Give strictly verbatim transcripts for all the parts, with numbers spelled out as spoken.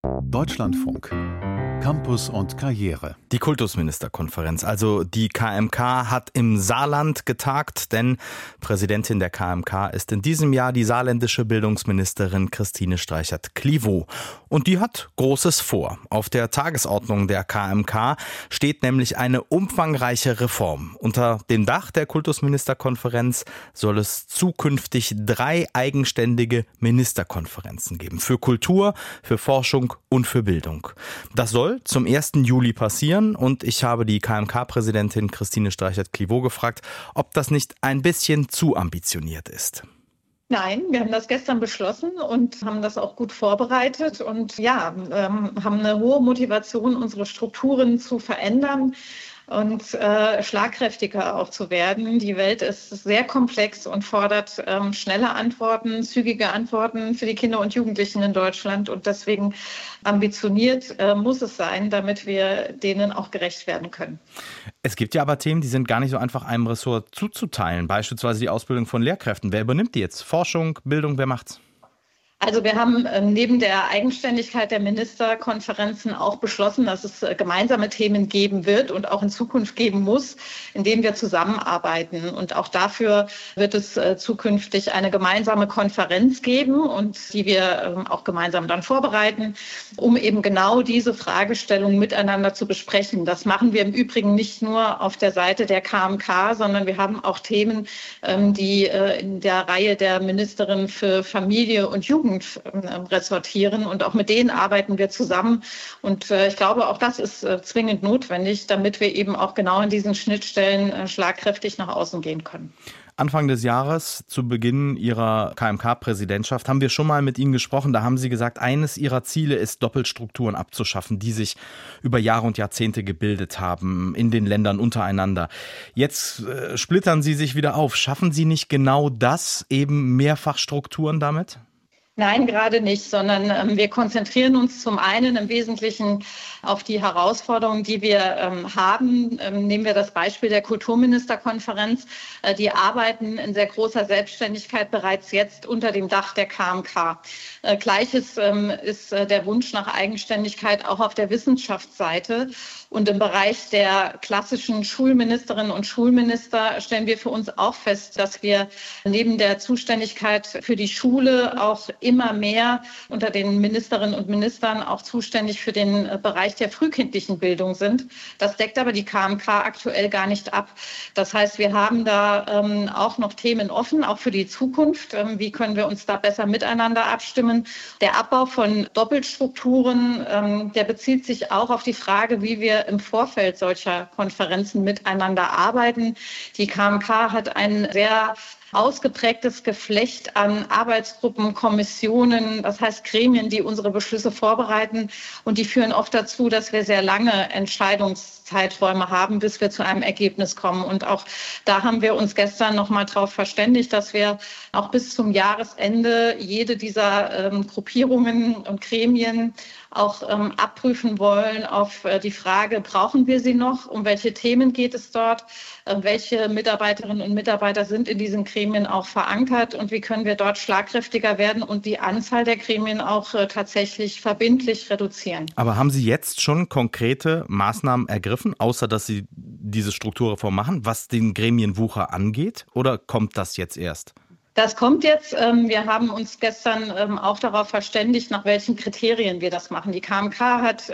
Deutschlandfunk. Campus und Karriere. Die Kultusministerkonferenz, also die K M K, hat im Saarland getagt, denn Präsidentin der K M K ist in diesem Jahr die saarländische Bildungsministerin Christine Streichert-Klivow. Und die hat Großes vor. Auf der Tagesordnung der K M K steht nämlich eine umfangreiche Reform. Unter dem Dach der Kultusministerkonferenz soll es zukünftig drei eigenständige Ministerkonferenzen geben. Für Kultur, für Forschung und für Bildung. Das soll zum ersten Juli passieren und ich habe die K M K-Präsidentin Christine Streichert-Klivow gefragt, ob das nicht ein bisschen zu ambitioniert ist. Nein, wir haben das gestern beschlossen und haben das auch gut vorbereitet und ja, ähm, haben eine hohe Motivation, unsere Strukturen zu verändern und äh, schlagkräftiger auch zu werden. Die Welt ist sehr komplex und fordert ähm, schnelle Antworten, zügige Antworten für die Kinder und Jugendlichen in Deutschland. Und deswegen ambitioniert äh, muss es sein, damit wir denen auch gerecht werden können. Es gibt ja aber Themen, die sind gar nicht so einfach einem Ressort zuzuteilen. Beispielsweise die Ausbildung von Lehrkräften. Wer übernimmt die jetzt? Forschung, Bildung, wer macht's? Also wir haben neben der Eigenständigkeit der Ministerkonferenzen auch beschlossen, dass es gemeinsame Themen geben wird und auch in Zukunft geben muss, in denen wir zusammenarbeiten. Und auch dafür wird es zukünftig eine gemeinsame Konferenz geben und die wir auch gemeinsam dann vorbereiten, um eben genau diese Fragestellungen miteinander zu besprechen. Das machen wir im Übrigen nicht nur auf der Seite der K M K, sondern wir haben auch Themen, die in der Reihe der Ministerin für Familie und Jugend ressortieren und auch mit denen arbeiten wir zusammen und äh, ich glaube, auch das ist äh, zwingend notwendig, damit wir eben auch genau an diesen Schnittstellen äh, schlagkräftig nach außen gehen können. Anfang des Jahres, zu Beginn Ihrer K M K-Präsidentschaft, haben wir schon mal mit Ihnen gesprochen. Da haben Sie gesagt, eines Ihrer Ziele ist, Doppelstrukturen abzuschaffen, die sich über Jahre und Jahrzehnte gebildet haben in den Ländern untereinander. Jetzt äh, splittern Sie sich wieder auf. Schaffen Sie nicht genau das, eben Mehrfachstrukturen damit? Nein, gerade nicht, sondern ähm, wir konzentrieren uns zum einen im Wesentlichen auf die Herausforderungen, die wir ähm, haben. Ähm, nehmen wir das Beispiel der Kulturministerkonferenz. Äh, die arbeiten in sehr großer Selbstständigkeit bereits jetzt unter dem Dach der K M K. Äh, Gleiches ähm, ist äh, der Wunsch nach Eigenständigkeit auch auf der Wissenschaftsseite. Und im Bereich der klassischen Schulministerinnen und Schulminister stellen wir für uns auch fest, dass wir neben der Zuständigkeit für die Schule auch immer mehr unter den Ministerinnen und Ministern auch zuständig für den Bereich der frühkindlichen Bildung sind. Das deckt aber die K M K aktuell gar nicht ab. Das heißt, wir haben da ähm, auch noch Themen offen, auch für die Zukunft. Ähm, wie können wir uns da besser miteinander abstimmen? Der Abbau von Doppelstrukturen, ähm, der bezieht sich auch auf die Frage, wie wir im Vorfeld solcher Konferenzen miteinander arbeiten. Die K M K hat ein sehr ausgeprägtes Geflecht an Arbeitsgruppen, Kommissionen, das heißt Gremien, die unsere Beschlüsse vorbereiten. Und die führen oft dazu, dass wir sehr lange Entscheidungszeiträume haben, bis wir zu einem Ergebnis kommen. Und auch da haben wir uns gestern noch mal darauf verständigt, dass wir auch bis zum Jahresende jede dieser ähm, Gruppierungen und Gremien auch ähm, abprüfen wollen auf äh, die Frage, brauchen wir sie noch? Um welche Themen geht es dort? Äh, welche Mitarbeiterinnen und Mitarbeiter sind in diesen Gremien auch verankert? Und wie können wir dort schlagkräftiger werden und die Anzahl der Gremien auch äh, tatsächlich verbindlich reduzieren? Aber haben Sie jetzt schon konkrete Maßnahmen ergriffen, außer dass Sie diese Strukturreform machen, was den Gremienwucher angeht? Oder kommt das jetzt erst? Das kommt jetzt. Wir haben uns gestern auch darauf verständigt, nach welchen Kriterien wir das machen. Die K M K hat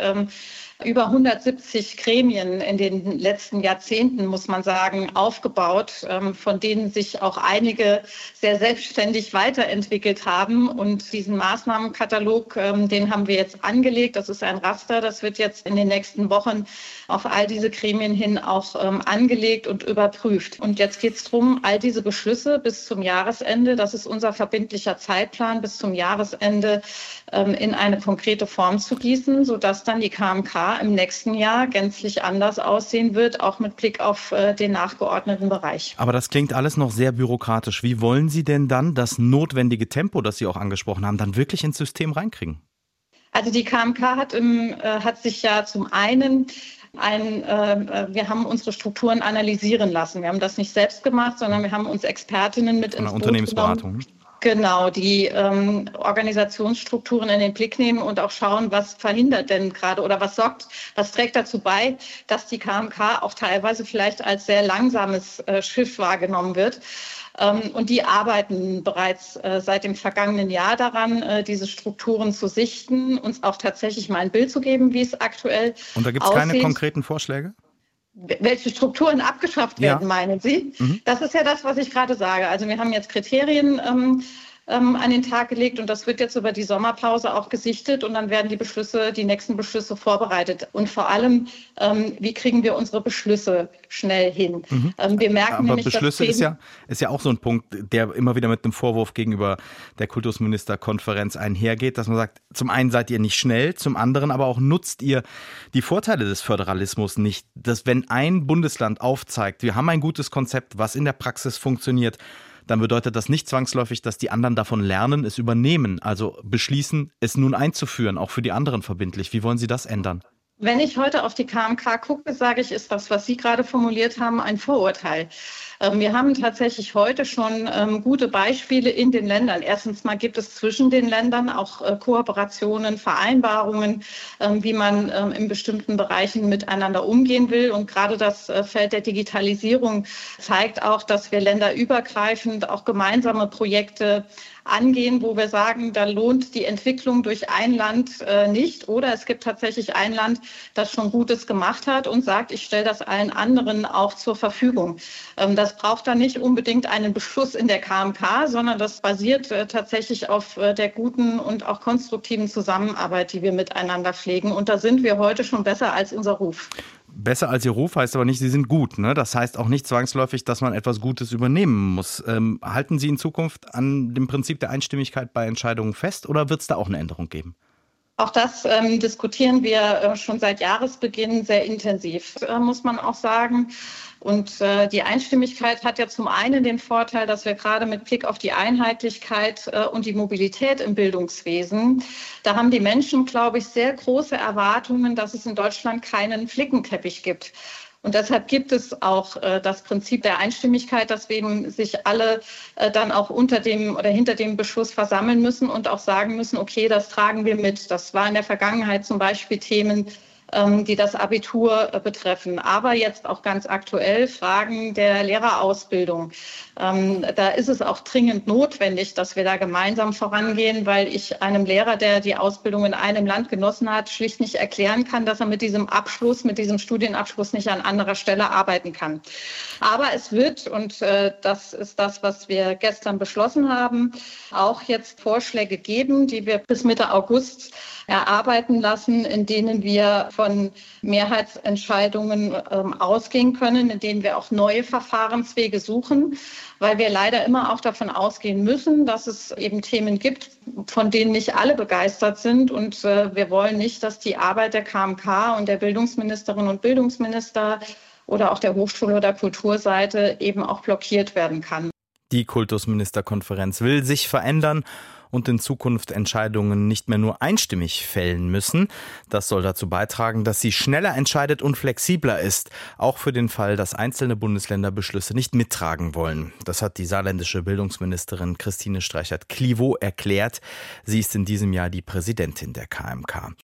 über hundertsiebzig Gremien in den letzten Jahrzehnten, muss man sagen, aufgebaut, von denen sich auch einige sehr selbstständig weiterentwickelt haben. Und diesen Maßnahmenkatalog, den haben wir jetzt angelegt. Das ist ein Raster. Das wird jetzt in den nächsten Wochen auf all diese Gremien hin auch angelegt und überprüft. Und jetzt geht es darum, all diese Beschlüsse bis zum Jahresende, das ist unser verbindlicher Zeitplan, bis zum Jahresende in eine konkrete Form zu gießen, sodass dann die K M K im nächsten Jahr gänzlich anders aussehen wird, auch mit Blick auf äh, den nachgeordneten Bereich. Aber das klingt alles noch sehr bürokratisch. Wie wollen Sie denn dann das notwendige Tempo, das Sie auch angesprochen haben, dann wirklich ins System reinkriegen? Also die K M K hat, im, äh, hat sich ja zum einen Ein, äh, wir haben unsere Strukturen analysieren lassen. Wir haben das nicht selbst gemacht, sondern wir haben uns Expertinnen mit ins Boot Unternehmensberatung. genommen. Genau, die ähm, Organisationsstrukturen in den Blick nehmen und auch schauen, was verhindert denn gerade oder was sorgt, was trägt dazu bei, dass die K M K auch teilweise vielleicht als sehr langsames äh, Schiff wahrgenommen wird. Ähm, und die arbeiten bereits äh, seit dem vergangenen Jahr daran, äh, diese Strukturen zu sichten, uns auch tatsächlich mal ein Bild zu geben, wie es aktuell aussieht. Und da gibt es keine konkreten Vorschläge? Welche Strukturen abgeschafft werden, ja. Meinen Sie? Mhm. Das ist ja das, was ich gerade sage. Also wir haben jetzt Kriterien ähm, ähm, an den Tag gelegt und das wird jetzt über die Sommerpause auch gesichtet und dann werden die Beschlüsse, die nächsten Beschlüsse vorbereitet. Und vor allem, ähm, wie kriegen wir unsere Beschlüsse schnell hin? Mhm. Ähm, wir merken Aber nämlich, Beschlüsse dass ist ja, ist ja auch so ein Punkt, der immer wieder mit einem Vorwurf gegenüber der Kultusministerkonferenz einhergeht, dass man sagt, zum einen seid ihr nicht schnell, zum anderen aber auch nutzt ihr die Vorteile des Föderalismus nicht. Dass wenn ein Bundesland aufzeigt, wir haben ein gutes Konzept, was in der Praxis funktioniert, dann bedeutet das nicht zwangsläufig, dass die anderen davon lernen, es übernehmen, also beschließen, es nun einzuführen, auch für die anderen verbindlich. Wie wollen Sie das ändern? Wenn ich heute auf die K M K gucke, sage ich, ist das, was Sie gerade formuliert haben, ein Vorurteil. Wir haben tatsächlich heute schon ähm, gute Beispiele in den Ländern. Erstens mal gibt es zwischen den Ländern auch äh, Kooperationen, Vereinbarungen, ähm, wie man ähm, in bestimmten Bereichen miteinander umgehen will. Und gerade das äh, Feld der Digitalisierung zeigt auch, dass wir länderübergreifend auch gemeinsame Projekte angehen, wo wir sagen, da lohnt die Entwicklung durch ein Land äh, nicht. Oder es gibt tatsächlich ein Land, das schon Gutes gemacht hat und sagt, ich stelle das allen anderen auch zur Verfügung. Ähm, das braucht dann nicht unbedingt einen Beschluss in der K M K, sondern das basiert äh, tatsächlich auf äh, der guten und auch konstruktiven Zusammenarbeit, die wir miteinander pflegen. Und da sind wir heute schon besser als unser Ruf. Besser als Ihr Ruf heißt aber nicht, Sie sind gut. Ne? Das heißt auch nicht zwangsläufig, dass man etwas Gutes übernehmen muss. Ähm, halten Sie in Zukunft an dem Prinzip der Einstimmigkeit bei Entscheidungen fest oder wird es da auch eine Änderung geben? Auch das ähm, diskutieren wir äh, schon seit Jahresbeginn sehr intensiv, äh, muss man auch sagen. Und äh, die Einstimmigkeit hat ja zum einen den Vorteil, dass wir gerade mit Blick auf die Einheitlichkeit äh, und die Mobilität im Bildungswesen, da haben die Menschen, glaube ich, sehr große Erwartungen, dass es in Deutschland keinen Flickenteppich gibt. Und deshalb gibt es auch äh, das Prinzip der Einstimmigkeit, dass wir eben sich alle äh, dann auch unter dem oder hinter dem Beschluss versammeln müssen und auch sagen müssen, okay, das tragen wir mit. Das war in der Vergangenheit zum Beispiel Themen, ähm, die das Abitur äh, betreffen. Aber jetzt auch ganz aktuell Fragen der Lehrerausbildung. Ähm, da ist es auch dringend notwendig, dass wir da gemeinsam vorangehen, weil ich einem Lehrer, der die Ausbildung in einem Land genossen hat, schlicht nicht erklären kann, dass er mit diesem Abschluss, mit diesem Studienabschluss nicht an anderer Stelle arbeiten kann. Aber es wird, und äh, das ist das, was wir gestern beschlossen haben, auch jetzt Vorschläge geben, die wir bis Mitte August erarbeiten lassen, in denen wir von Mehrheitsentscheidungen ähm, ausgehen können, in denen wir auch neue Verfahrenswege suchen, weil wir leider immer auch davon ausgehen müssen, dass es eben Themen gibt, von denen nicht alle begeistert sind. Und äh, wir wollen nicht, dass die Arbeit der K M K und der Bildungsministerinnen und Bildungsminister oder auch der Hochschul- oder Kulturseite eben auch blockiert werden kann. Die Kultusministerkonferenz will sich verändern und in Zukunft Entscheidungen nicht mehr nur einstimmig fällen müssen. Das soll dazu beitragen, dass sie schneller entscheidet und flexibler ist, auch für den Fall, dass einzelne Bundesländer Beschlüsse nicht mittragen wollen. Das hat die saarländische Bildungsministerin Christine Streichert-Klivow erklärt. Sie ist in diesem Jahr die Präsidentin der K M K.